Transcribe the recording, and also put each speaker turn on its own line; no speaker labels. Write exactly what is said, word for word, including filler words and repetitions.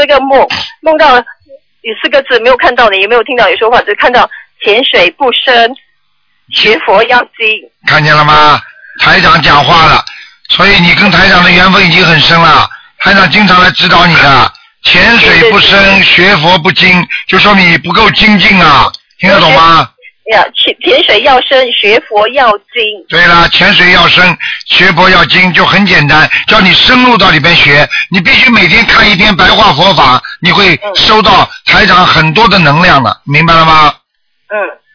一个梦，梦到有四个字没有看到你，也没有听到你说话，只是看到潜水不深，学佛要精。
看见了吗？台长讲话了，所以你跟台长的缘分已经很深了。台长经常来指导你的，潜水不深，学佛不精，就说明你不够精进啊，听得懂吗？
呀，潜潜水要深，学佛要精。
对了，潜水要深，学佛要精，就很简单，叫你深入到里边学。你必须每天看一篇白话佛法，你会收到台长很多的能量了，明白了吗？
嗯。